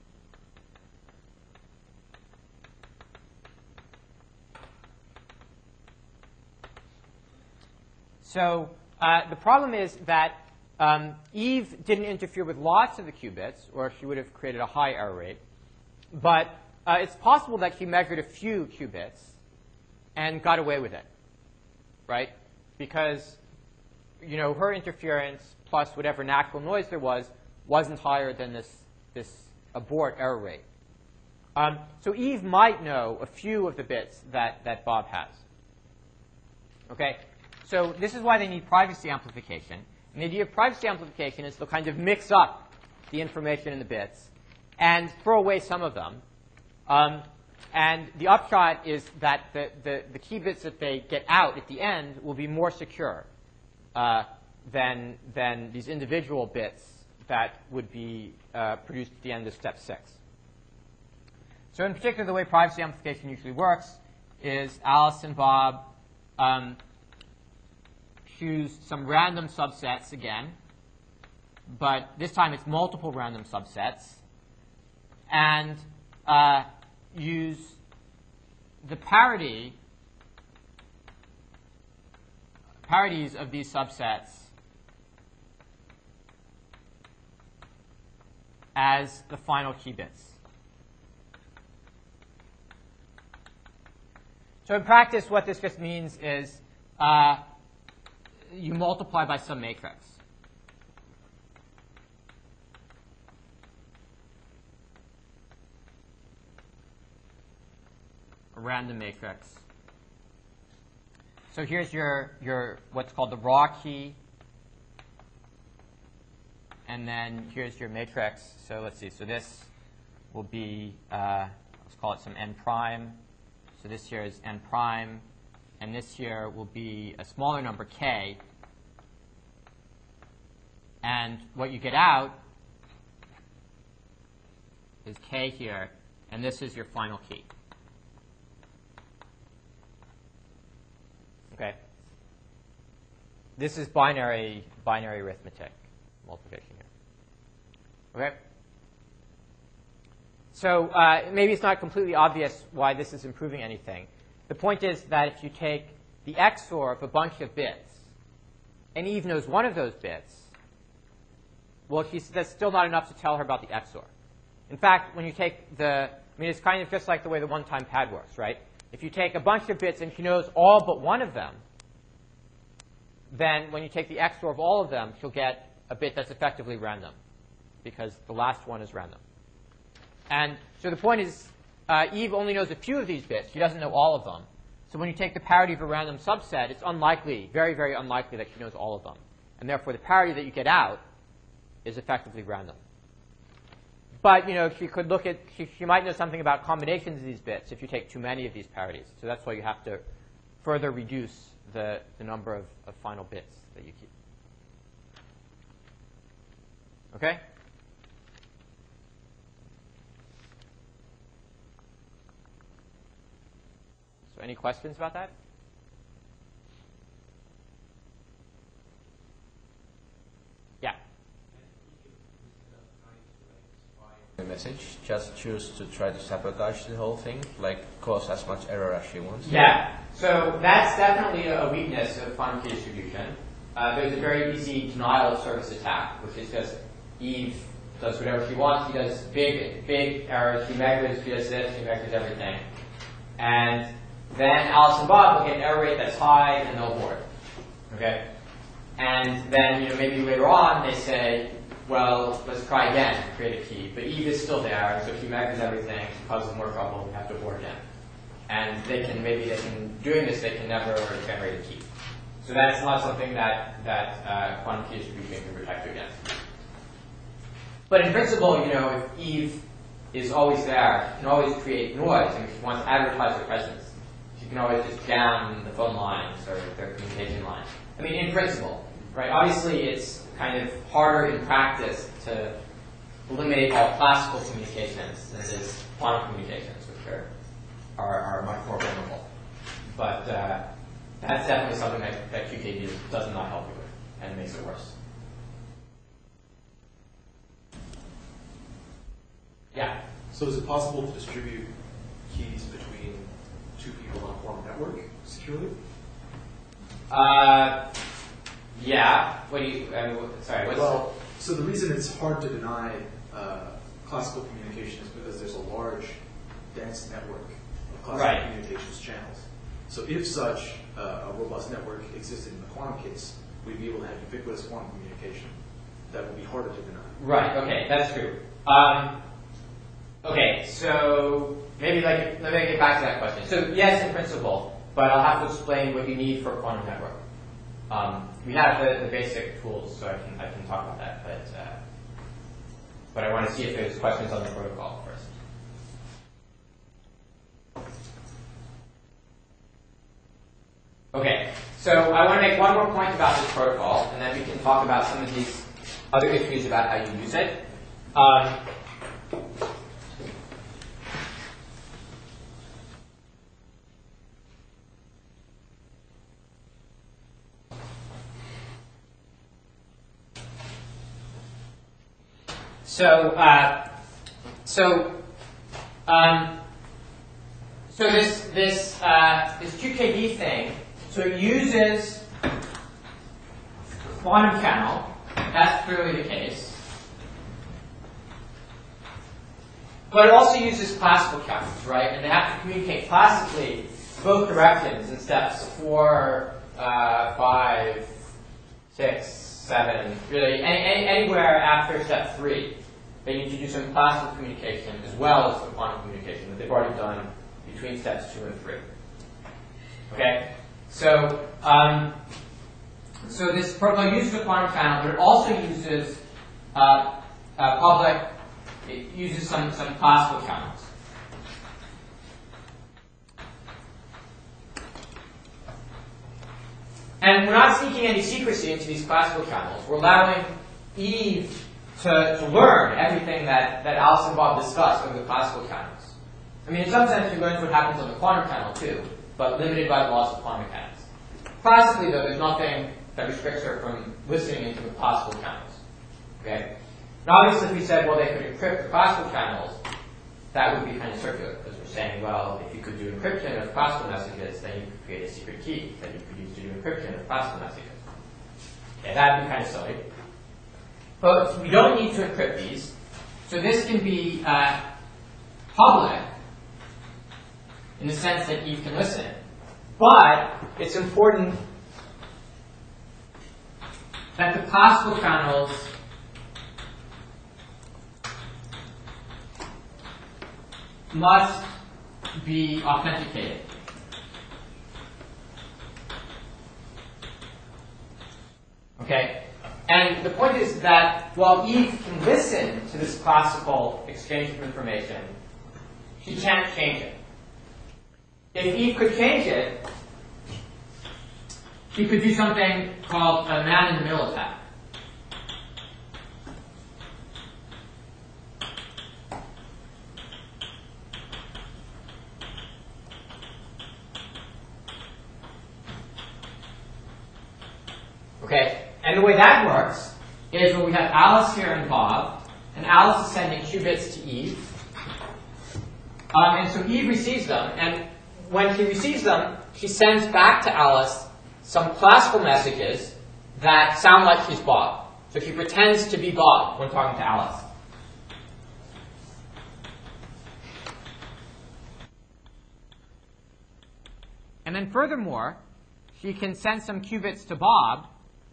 A: So uh, the problem is that um, Eve didn't interfere with lots of the qubits, or she would have created a high error rate. But uh, it's possible that she measured a few qubits and got away with it, right? Because you know, her interference plus whatever natural noise there was wasn't higher than this, this abort error rate. Um, so Eve might know a few of the bits that, that Bob has. Okay? So this is why they need privacy amplification. And the idea of privacy amplification is to kind of mix up the information in the bits and throw away some of them. Um, and the upshot is that the, the, the key bits that they get out at the end will be more secure uh, than, than these individual bits that would be uh, produced at the end of step six. So in particular, the way privacy amplification usually works is Alice and Bob um, choose some random subsets again, but this time it's multiple random subsets, and uh, use the parity, parities of these subsets as the final key bits. So in practice, what this just means is uh, you multiply by some matrix. A random matrix. So here's your, your what's called the raw key. And then here's your matrix. So let's see. So this will be, uh, let's call it some n prime. So this here is n prime. And this here will be a smaller number, k. And what you get out is k here. And this is your final key. Okay. This is binary, binary arithmetic multiplication here. Okay. So uh, maybe it's not completely obvious why this is improving anything. The point is that if you take the X O R of a bunch of bits, and Eve knows one of those bits, well, she's, that's still not enough to tell her about the X O R. In fact, when you take the, I mean, it's kind of just like the way the one-time pad works, right? If you take a bunch of bits and she knows all but one of them, then when you take the X O R of all of them, she'll get a bit that's effectively random, because the last one is random. And so the point is, uh, Eve only knows a few of these bits. She doesn't know all of them. So when you take the parity of a random subset, it's unlikely, very, very unlikely that she knows all of them. And therefore, the parity that you get out is effectively random. But you know, she could look at, she, she might know something about combinations of these bits if you take too many of these parities. So that's why you have to further reduce the, the number of, of final bits that you keep. Okay? So any questions about that? Yeah.
D: The message, just choose to try to sabotage the whole thing, like cause as much error as she wants.
A: Yeah. So that's definitely a weakness of quantum key distribution. Uh, there's a very easy denial of service attack, which is just Eve does whatever she wants. She does big, big errors. She measures, she does this, she measures everything. And then Alice and Bob will get an error rate that's high, and they'll abort. Okay? And then, you know, maybe later on they say, well, let's try again, create a key. But Eve is still there, so she measures everything, she causes more trouble, we have to abort again. And they can, maybe they can, doing this, they can never generate a key. So that's not something that, that uh, quantum key distribution can protect you against. But in principle, you know, if Eve is always there, she can always create noise, and if she wants to advertise her presence, she can always just jam the phone lines or their communication lines. I mean, in principle, right? Obviously, it's kind of harder in practice to eliminate all classical communications than it is quantum communications, which are, are, are much more vulnerable. But uh, that's definitely something that, that Q K D does not help you with, and makes it worse. Yeah?
B: So is it possible to distribute keys between two people on a quantum network securely?
A: Uh, yeah. What do you, I mean, what, sorry, what's
B: Well, so the reason it's hard to deny uh, classical communication is because there's a large, dense network of classical
A: Right.
B: communications channels. So if such uh, a robust network existed in the quantum case, we'd be able to have ubiquitous quantum communication that would be harder to deny.
A: Right, okay, that's true. Um, okay, so maybe like, let me get back to that question. So yes, in principle, but I'll have to explain what you need for a quantum network. Um, we have the, the basic tools, so I can, I can talk about that, but, uh, but I want to see if there's questions on the protocol first. Okay, so I want to make one more point about this protocol, and then we can talk about some of these other issues about how you use it. Um, so, uh, so, um, so this this uh, this Q K D thing. So it uses quantum channel. That's clearly the case. But it also uses classical channels, right? And they have to communicate classically both directions in steps four, uh, five, six, seven, really any, any, anywhere after step three. They need to do some classical communication as well as the quantum communication that they've already done between steps two and three. Okay? So, um, so this protocol uses a quantum channel, but it also uses uh, uh, public. It uses some some classical channels. And we're not sneaking any secrecy into these classical channels. We're allowing Eve to, to learn everything that, that Alice and Bob discussed over the classical channels. I mean, in some sense, she learns what happens on the quantum channel too, but limited by the laws of quantum mechanics. Classically, though, there's nothing that restricts her from listening into the classical channels. Okay? Now, obviously, if we said, well, they could encrypt the classical channels, that would be kind of circular, because we're saying, well, if you could do encryption of classical messages, then you could create a secret key that you could use to do encryption of classical messages. Okay, that would be kind of silly. But we don't need to encrypt these, so this can be uh, public in the sense that Eve can listen. But it's important that the classical channels must be authenticated. Okay? And the point is that while Eve can listen to this classical exchange of information, she can't change it. If Eve could change it, she could do something called a man-in-the-middle attack. Okay, and the way that works is when we have Alice here and Bob, and Alice is sending qubits to Eve, um, and so Eve receives them, and when she receives them, she sends back to Alice some classical messages that sound like she's Bob. So she pretends to be Bob when talking to Alice. And then furthermore, she can send some qubits to Bob,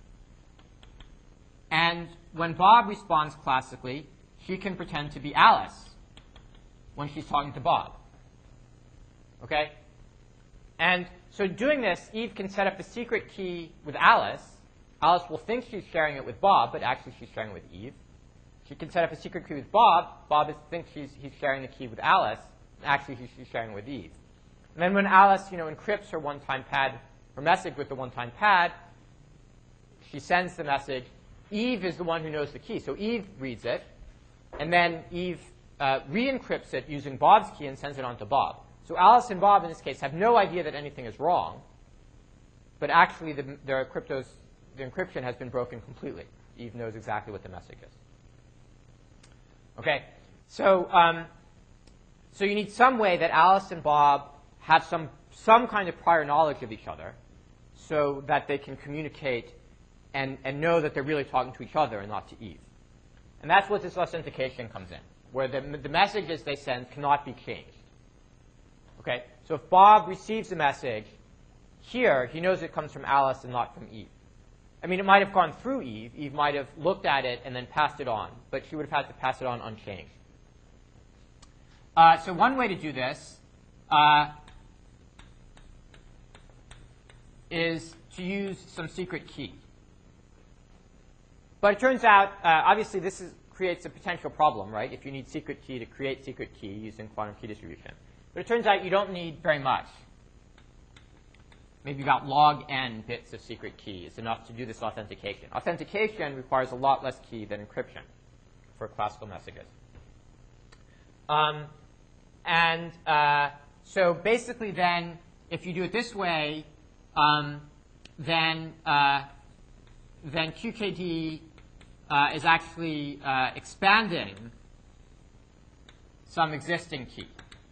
A: and when Bob responds classically, she can pretend to be Alice when she's talking to Bob. Okay? And so doing this, Eve can set up a secret key with Alice. Alice will think she's sharing it with Bob, but actually she's sharing it with Eve. She can set up a secret key with Bob. Bob is, thinks she's, he's sharing the key with Alice. Actually, she's, she's sharing it with Eve. And then when Alice, you know, encrypts her one-time pad, her message with the one-time pad, she sends the message. Eve is the one who knows the key. So Eve reads it, and then Eve uh, re-encrypts it using Bob's key and sends it on to Bob. So Alice and Bob, in this case, have no idea that anything is wrong, but actually the, their cryptos, the encryption has been broken completely. Eve knows exactly what the message is. Okay, so um, so you need some way that Alice and Bob have some some kind of prior knowledge of each other, so that they can communicate and and know that they're really talking to each other and not to Eve. And that's what this authentication comes in, where the the messages they send cannot be changed. Okay, so if Bob receives a message here, he knows it comes from Alice and not from Eve. I mean, it might have gone through Eve. Eve might have looked at it and then passed it on, but she would have had to pass it on unchanged. Uh, so one way to do this uh, is to use some secret key. But it turns out, uh, obviously, this is, creates a potential problem, right? If you need secret key to create secret key using quantum key distribution. But it turns out you don't need very much. Maybe about log n bits of secret key is enough to do this authentication. Authentication requires a lot less key than encryption for classical messages. Um, and uh, so basically then, if you do it this way, um, then, uh, then Q K D uh, is actually uh, expanding some existing key.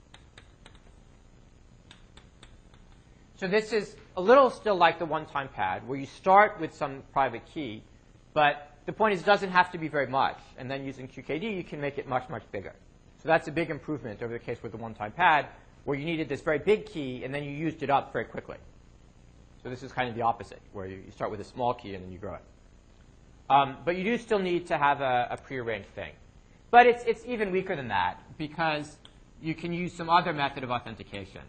A: So this is a little still like the one-time pad, where you start with some private key, but the point is it doesn't have to be very much. And then using Q K D, you can make it much, much bigger. So that's a big improvement over the case with the one-time pad, where you needed this very big key, and then you used it up very quickly. So this is kind of the opposite, where you, you start with a small key, and then you grow it. Um, but you do still need to have a, a prearranged thing. But it's, it's even weaker than that, because you can use some other method of authentication.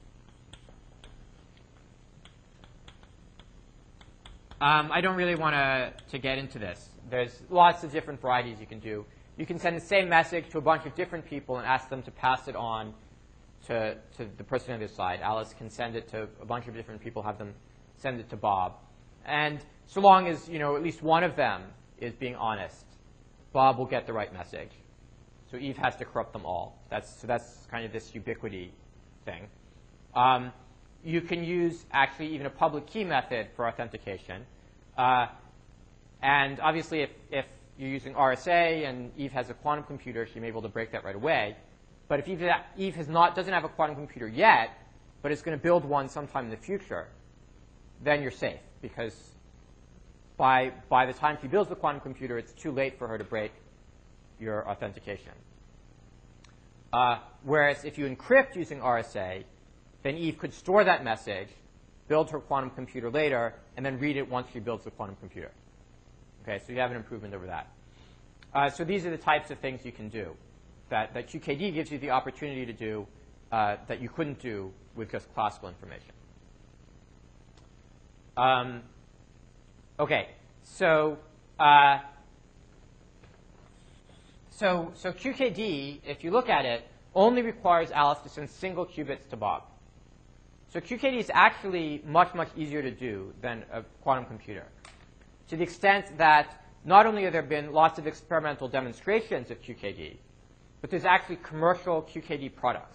A: Um, I don't really want to to get into this. There's lots of different varieties you can do. You can send the same message to a bunch of different people and ask them to pass it on to, to the person on the other side. Alice can send it to a bunch of different people, have them send it to Bob. And so long as, you know, at least one of them is being honest, Bob will get the right message. So Eve has to corrupt them all. That's, so that's kind of this ubiquity thing. Um, You can use actually even a public key method for authentication. Uh, and obviously, if, if you're using R S A and Eve has a quantum computer, she may be able to break that right away. But if Eve, Eve has not, doesn't have a quantum computer yet, but is going to build one sometime in the future, then you're safe. Because by, by the time she builds the quantum computer, it's too late for her to break your authentication. Uh, whereas if you encrypt using R S A, then Eve could store that message, build her quantum computer later, and then read it once she builds the quantum computer. Okay, so you have an improvement over that. Uh, so these are the types of things you can do that, that Q K D gives you the opportunity to do uh, that you couldn't do with just classical information. Um, okay, so, uh, so, so Q K D, if you look at it, only requires Alice to send single qubits to Bob. So Q K D is actually much, much easier to do than a quantum computer, to the extent that not only have there been lots of experimental demonstrations of Q K D, but there's actually commercial Q K D products.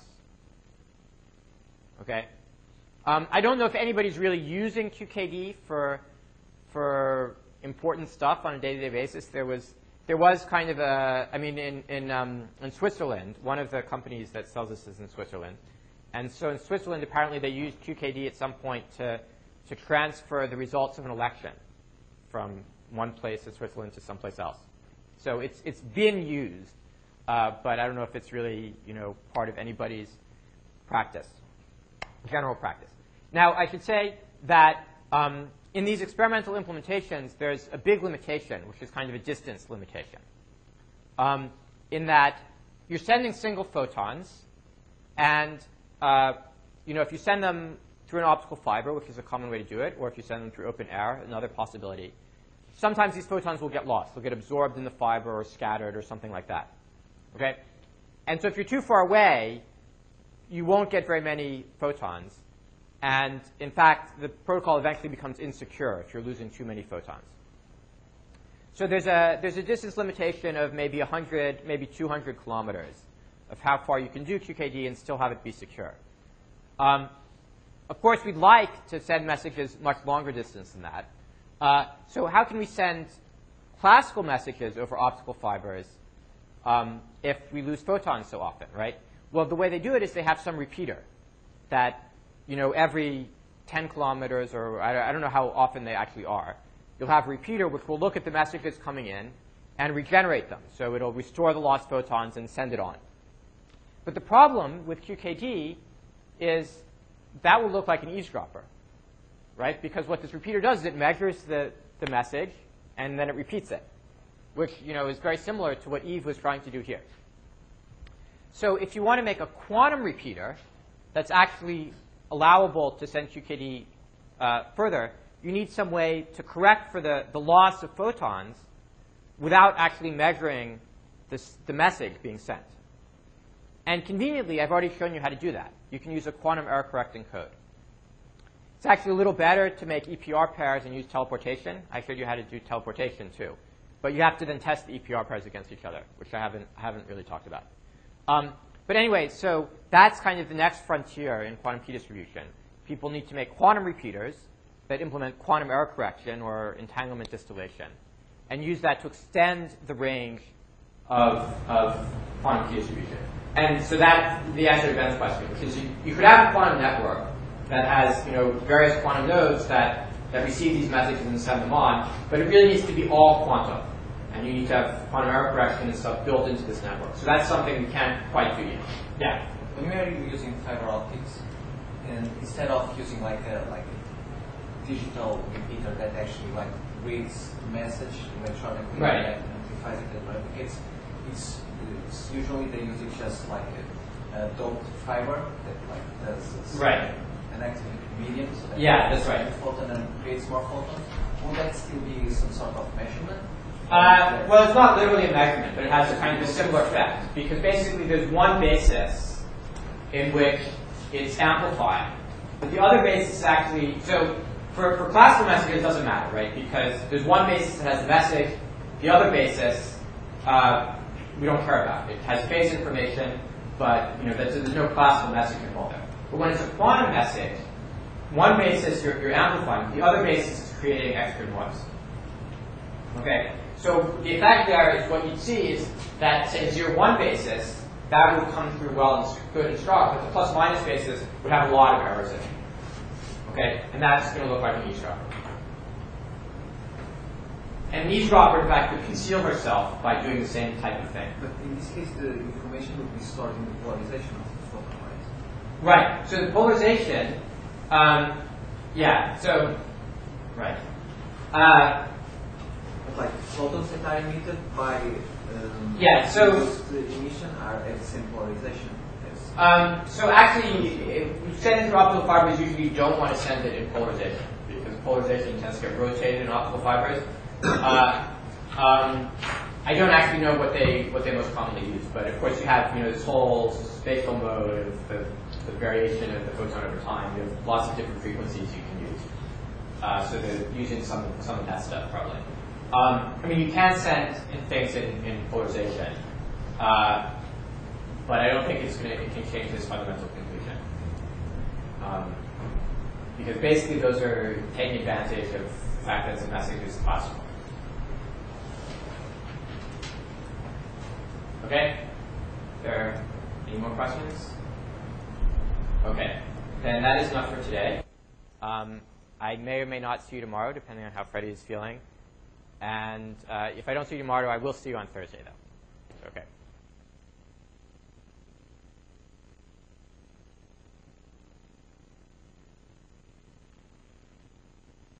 A: Okay? Um, I don't know if anybody's really using Q K D for, for important stuff on a day-to-day basis. There was, there was kind of a, I mean, in, in, um, in Switzerland, one of the companies that sells this is in Switzerland. And so in Switzerland, apparently they used Q K D at some point to, to transfer the results of an election from one place in Switzerland to someplace else. So it's, it's been used, uh, but I don't know if it's really, you know, part of anybody's practice, general practice. Now, I should say that um, in these experimental implementations, there's a big limitation, which is kind of a distance limitation, um, in that you're sending single photons, and Uh, you know, if you send them through an optical fiber, which is a common way to do it, or if you send them through open air, another possibility, sometimes these photons will get lost. They'll get absorbed in the fiber or scattered or something like that. Okay? And so if you're too far away, you won't get very many photons. And in fact, the protocol eventually becomes insecure if you're losing too many photons. So there's a, there's a distance limitation of maybe one hundred, maybe two hundred kilometers of how far you can do Q K D and still have it be secure. Um, of course, we'd like to send messages much longer distance than that. Uh, so how can we send classical messages over optical fibers um, if we lose photons so often, right? Well, the way they do it is they have some repeater that, you know, every ten kilometers, or I, I don't know how often they actually are, you'll have a repeater which will look at the messages coming in and regenerate them. So it'll restore the lost photons and send it on. But the problem with Q K D is that will look like an eavesdropper, right? Because what this repeater does is it measures the, the message, and then it repeats it, which you know is very similar to what Eve was trying to do here. So if you want to make a quantum repeater that's actually allowable to send QKD uh, further, you need some way to correct for the, the loss of photons without actually measuring this, the message being sent. And conveniently, I've already shown you how to do that. You can use a quantum error correcting code. It's actually a little better to make E P R pairs and use teleportation. I showed you how to do teleportation too. But you have to then test the E P R pairs against each other, which I haven't, haven't really talked about. Um, but anyway, so that's kind of the next frontier in quantum key distribution. People need to make quantum repeaters that implement quantum error correction or entanglement distillation and use that to extend the range of, of quantum key distribution. And so that's the answer to Ben's question, because you, you could have a quantum network that has you know, various quantum nodes that, that receive these messages and send them on, but it really needs to be all quantum. And you need to have quantum error correction and stuff built into this network. So that's something we can't quite do yet. Yeah?
E: When we are using fiber optics, and instead of using like a like a digital repeater that actually like reads the message electronically
A: right.
E: and amplifies it and replicates, it's, it's usually they use it just like a, a doped fiber that like does this
A: right.
E: an active medium. So that
A: yeah, that's right.
E: Photon and creates more photons. Will that still be some sort of measurement?
A: Uh, well, it's not literally a measurement, but it has a kind of a similar effect. Because basically there's one basis in which it's amplified. But the other basis is actually, so for, for classical messages it doesn't matter, right? Because there's one basis that has the message, the other basis uh, we don't care about. It has base information, but you know there's, there's no classical message involved there. But when it's a quantum message, one basis you're, you're amplifying, the other basis is creating extra noise. Okay? So the effect there is what you'd see is that, say, zero one basis, that would come through well and good and strong, but the plus minus basis would have a lot of errors in it. Okay? And that's going to look like an eavesdropper. And an eavesdropper, in fact, could conceal herself by doing the same type of thing.
E: But in this case, the information would be stored in the polarization of the photon, right?
A: Right. So the polarization, um, yeah, so, right. Uh,
E: But like photons that are emitted by um,
A: Yeah, so-
E: the emission are at the same polarization as
A: Um, so actually, if you send it through optical fibers, usually you don't want to send it in polarization because polarization tends to get rotated in optical fibers. Uh, um, I don't actually know what they what they most commonly use, but of course you have you know this whole spatial mode of the, the variation of the photon over time. You have lots of different frequencies you can use. Uh, so they're using some some of that stuff probably. Um, I mean, you can send in things in, in polarization. Uh, But I don't think it's going to, it can change this fundamental conclusion. Um, because basically those are taking advantage of the fact that the message is possible. Okay? There any more questions? Okay. Then that is enough for today. Um, I may or may not see you tomorrow, depending on how Freddie is feeling. And uh, if I don't see you tomorrow, I will see you on Thursday, though.